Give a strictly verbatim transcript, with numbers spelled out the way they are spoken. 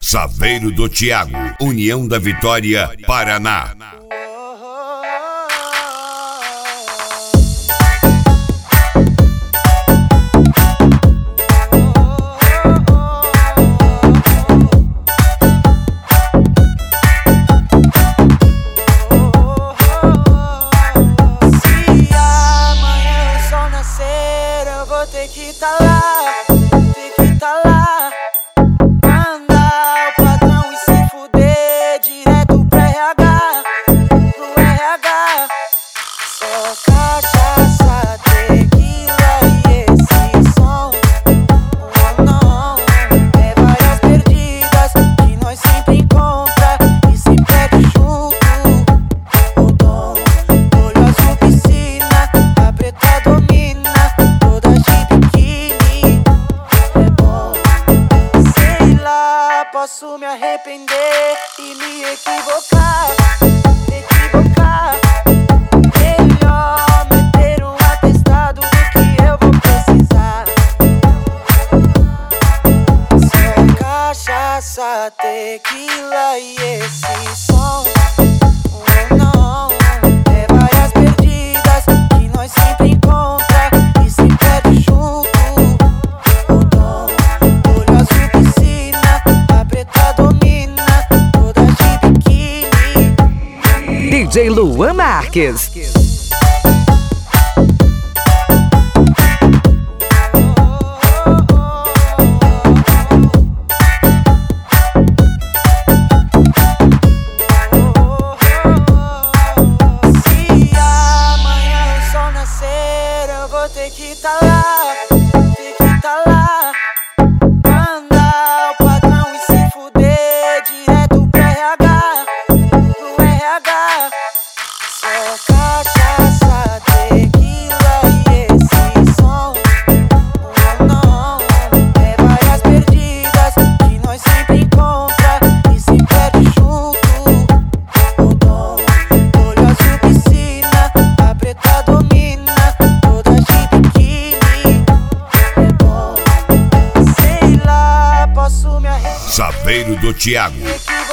Saveiro do Thiago, União da Vitória, Paraná. Se amanhã o sol nascer, eu vou ter que tá lá, ter que tá lá. Cachaça, tequila e esse som. Oh não, é várias perdidas que nós sempre encontra e se perde junto. O dom, olho azul piscina, a preta domina, toda de biquíni. É bom, sei lá, posso me arrepender e me equivocar, equivocar. Cachaça, tequila e esse som. Oh não, é várias perdidas que nós sempre encontra e se perde junto. O dom, olho azul piscina, a preta domina, toda de biquíni. D J Luan Marques. Tem que tá lá, tem que tá lá. Mandar o patrão e se fuder direto pro R H, pro R H. Só cachaça, tequila e esse som. Oh não, é várias perdidas que nós sempre encontra e se perde junto. O dom, olho azul piscina, a preta domina, toda de Saveiro do Thiago.